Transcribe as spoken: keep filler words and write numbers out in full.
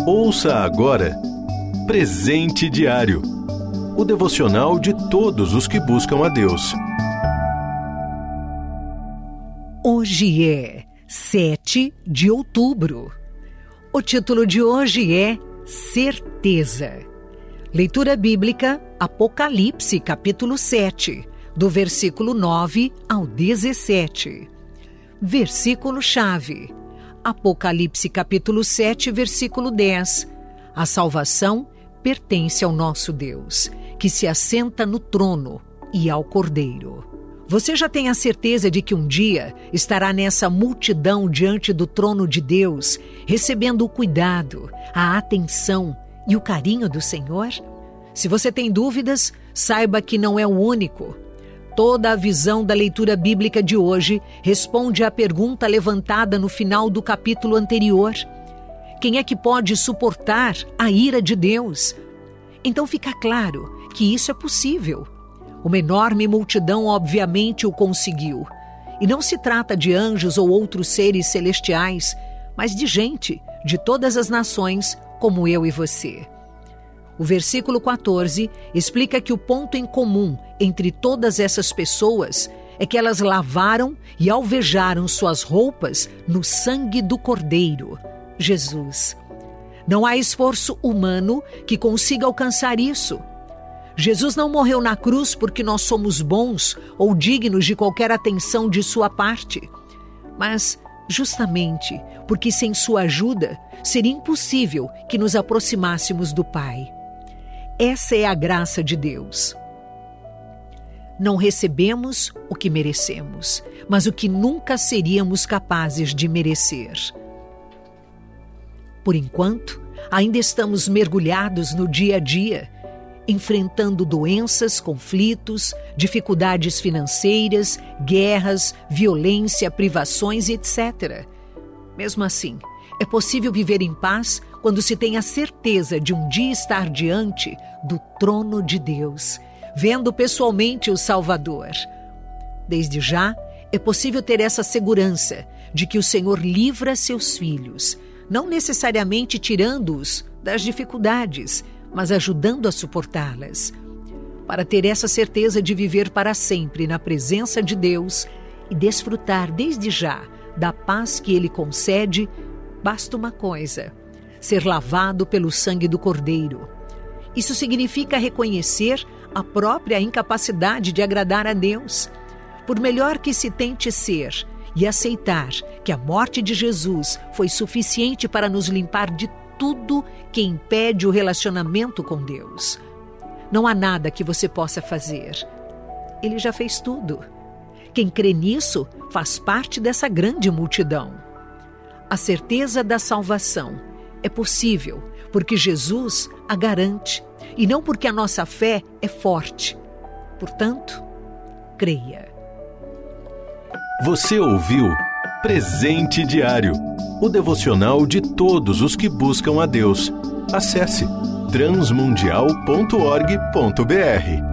Ouça agora Presente Diário, o devocional de todos os que buscam a Deus. Hoje é sete de outubro. O título de hoje é Certeza. Leitura bíblica, Apocalipse, capítulo sete, do versículo nove ao dezessete. Versículo-chave, Apocalipse, capítulo sete, versículo dez. A salvação pertence ao nosso Deus, que se assenta no trono, e ao Cordeiro. Você já tem a certeza de que um dia estará nessa multidão diante do trono de Deus, recebendo o cuidado, a atenção e o carinho do Senhor? Se você tem dúvidas, saiba que não é o único. Toda a visão da leitura bíblica de hoje responde à pergunta levantada no final do capítulo anterior. Quem é que pode suportar a ira de Deus? Então fica claro que isso é possível. Uma enorme multidão obviamente o conseguiu. E não se trata de anjos ou outros seres celestiais, mas de gente de todas as nações, como eu e você. O versículo quatorze explica que o ponto em comum entre todas essas pessoas é que elas lavaram e alvejaram suas roupas no sangue do Cordeiro, Jesus. Não há esforço humano que consiga alcançar isso. Jesus não morreu na cruz porque nós somos bons ou dignos de qualquer atenção de sua parte, mas justamente porque sem sua ajuda seria impossível que nos aproximássemos do Pai. Essa é a graça de Deus. Não recebemos o que merecemos, mas o que nunca seríamos capazes de merecer. Por enquanto, ainda estamos mergulhados no dia a dia, enfrentando doenças, conflitos, dificuldades financeiras, guerras, violência, privações, etcétera. Mesmo assim, é possível viver em paz quando se tem a certeza de um dia estar diante do trono de Deus, vendo pessoalmente o Salvador. Desde já, é possível ter essa segurança de que o Senhor livra seus filhos, não necessariamente tirando-os das dificuldades, mas ajudando a suportá-las. Para ter essa certeza de viver para sempre na presença de Deus e desfrutar desde já da paz que Ele concede, basta uma coisa: ser lavado pelo sangue do Cordeiro. Isso significa reconhecer a própria incapacidade de agradar a Deus. Por melhor que se tente ser, e aceitar que a morte de Jesus foi suficiente para nos limpar de tudo que impede o relacionamento com Deus. Não há nada que você possa fazer. Ele já fez tudo. Quem crê nisso faz parte dessa grande multidão. A certeza da salvação é possível porque Jesus a garante e não porque a nossa fé é forte. Portanto, creia. Você ouviu Presente Diário, o devocional de todos os que buscam a Deus. Acesse transmundial ponto org ponto br.